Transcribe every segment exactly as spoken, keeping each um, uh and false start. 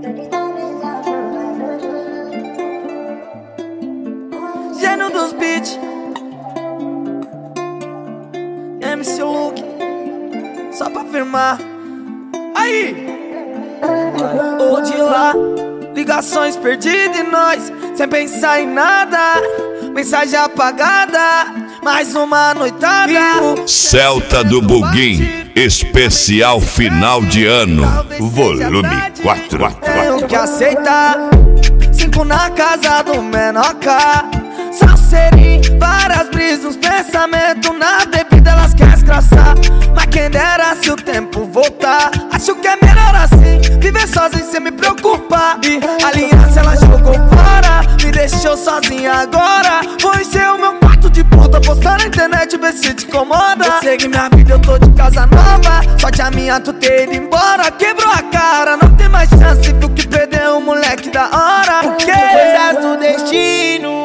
Gênio dos beats, M C Luke, só pra firmar. Aí! Ou de lá, ligações perdidas e nós sem pensar em nada. Mensagem apagada, mais uma noitada. Celta do Buguim, especial final de ano, volume quatro. Tenho que aceitar, cinco na casa do Menoca. Salseirinho, várias brisas, uns pensamentos. Na bebida elas querem escraçar, mas quem dera se o tempo voltar. Acho que é melhor assim, viver sozinho sem me preocupar. E a aliança ela jogou fora, me deixou sozinha agora. Vou encher o meu quarto de puta, postar na internet, ver se te incomoda. Eu segui minha vida, eu tô de casa nova. Sorte a minha, tu ter ido embora. Quebrou a cara, não tem mais chance, viu que perdeu um moleque da hora. Porque coisas do destino,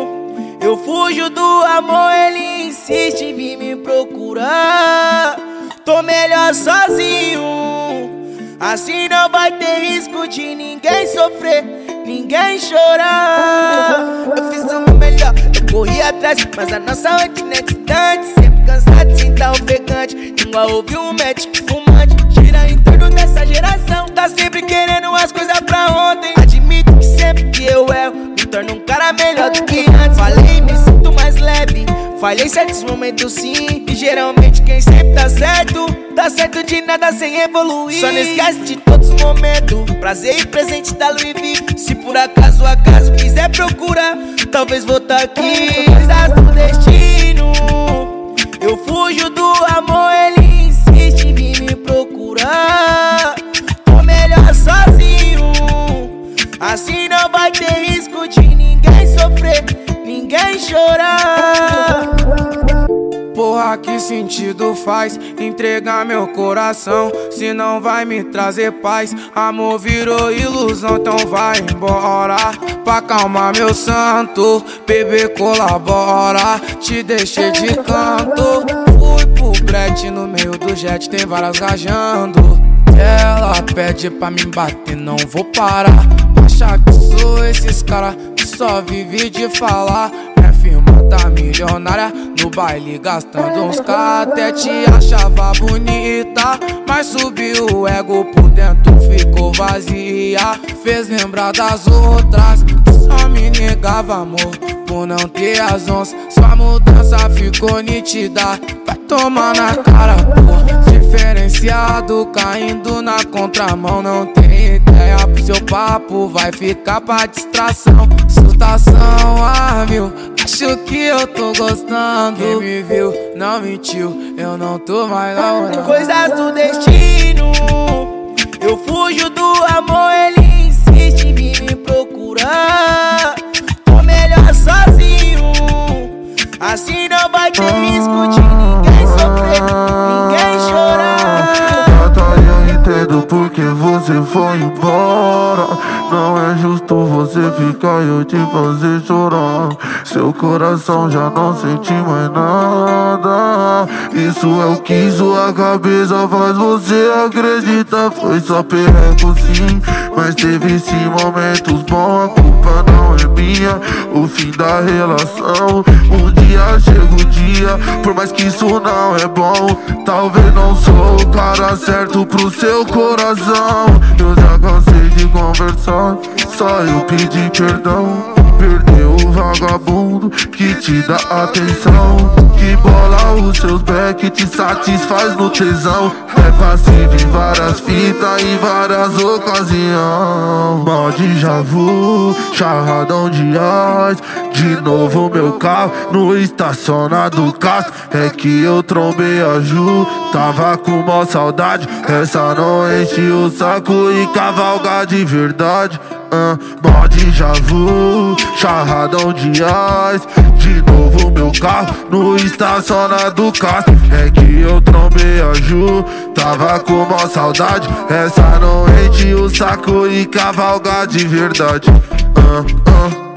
eu fujo do amor, ele insiste em vir me procurar. Tô melhor sozinho, assim não vai ter risco de ninguém sofrer, ninguém chorar. Eu fiz o meu melhor, eu corri atrás, mas a nossa rotina é distante. Sempre cansado sem estar ofegante, igual ouvi um médico fumante. Gira em torno dessa geração, tá sempre querendo as coisas pra ontem. Admito que sempre que eu erro, me torno um cara melhor do que antes. Falei, me sinto mais leve, falhei em certos momentos sim. E geralmente quem sempre tá certo, tá certo de nada sem evoluir. Só não esquece de todos os momentos, prazer e presente da Louis V. Se por acaso, acaso quiser procurar, talvez vou tá aqui. Coisas do destino, eu fujo do amor, ele insiste em vir me procurar. Tô melhor sozinho, assim não vai ter risco de ninguém sofrer, ninguém chorar. Porra, que sentido faz entregar meu coração se não vai me trazer paz? Amor virou ilusão, então vai embora. Pra acalmar meu santo, bebê colabora. Te deixei de canto, fui pro brete no meio do jet, tem várias rajando. Ela pede pra me bater, não vou parar. Achar que sou esses cara que só vive de falar. Minha firma tá milionária, no baile gastando uns K. Até te achava bonita, mas subiu o ego por dentro, ficou vazia. Fez lembrar das outras, que só me negava amor por não ter as onças. Sua mudança ficou nítida, vai tomar na cara, pô. Diferenciado, caindo na contramão. Não tem ideia pro seu papo, vai ficar pra distração. Sustação a mil, acho que eu tô gostando. Quem me viu não mentiu, eu não tô mais namorando. Coisas do destino, eu fujo do amor, ele insiste em vir me procurar. Tô melhor sozinho, assim não vai ter risco de ninguém sofrer, ninguém chorar. Eu entendo porque você foi embora. Não é justo você ficar e eu te fazer chorar. Seu coração já não sente mais nada. Isso é o que sua cabeça faz você acreditar. Foi só perreco sim, mas teve sim momentos bons. A culpa não é minha, o fim da relação. Um dia chega o dia, por mais que isso não é bom. Talvez não sou o cara certo pro seu coração. Eu já cansei de conversar, só eu pedir perdão. Perdeu o vagabundo que te dá atenção, que bola os seus back, te satisfaz no tesão. É passivo em várias fitas, em várias ocasiões. Mal de Javu, charradão de ás. De novo meu carro no estacionado Castro. É que eu trombei a Ju, tava com mó saudade. Essa não enche o saco e cavalga de verdade. Uh, Mó de Javu, charradão de ás. De novo meu carro no estacionado Castro. É que eu trombei a Ju, tava com mó saudade. Essa não enche o saco e cavalga de verdade. uh, uh.